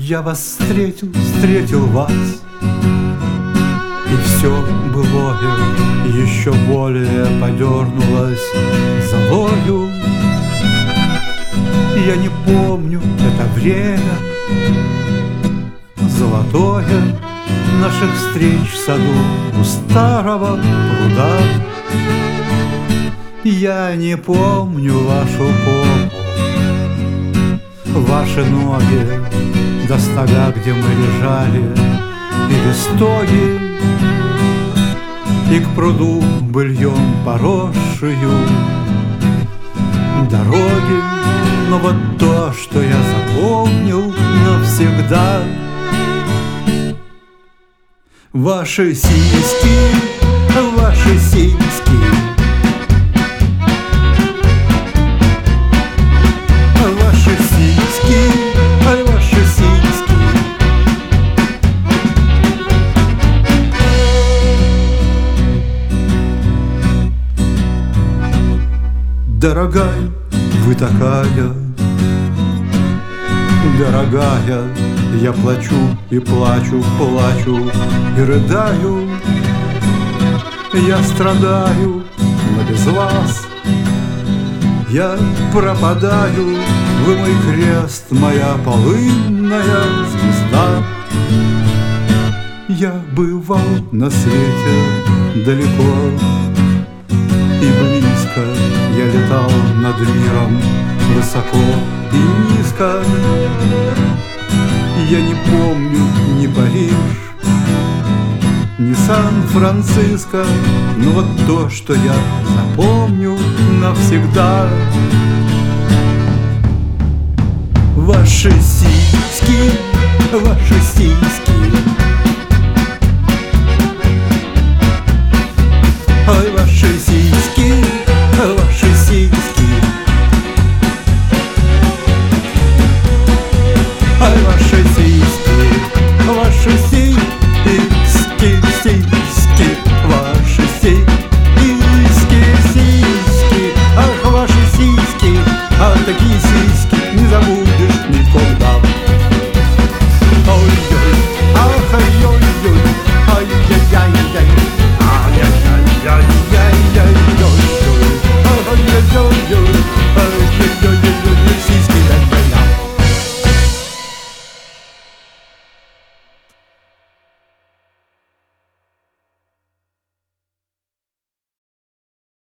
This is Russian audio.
Я вас встретил вас, и все былое еще более подернулось золою. Я не помню это время золотое наших встреч в саду у старого пруда. Я не помню вашу попу, ваши ноги до стола, где мы лежали, или стоя, и к пруду быльем поросшую дороги. Но вот то, что я запомнил навсегда, ваши сиськи, ваши сиськи, ваши сиськи, ваши сиськи. Дорогая, вы такая, дорогая, я плачу и плачу, плачу и рыдаю. Я страдаю, но без вас я пропадаю. Вы мой крест, моя полынная звезда. Я бывал на свете далеко и близко, я летал над миром высоко и низко. Я не помню ни Париж, ни Сан-Франциско, но вот то, что я запомню навсегда. Ваши сиськи, ваши сиськи,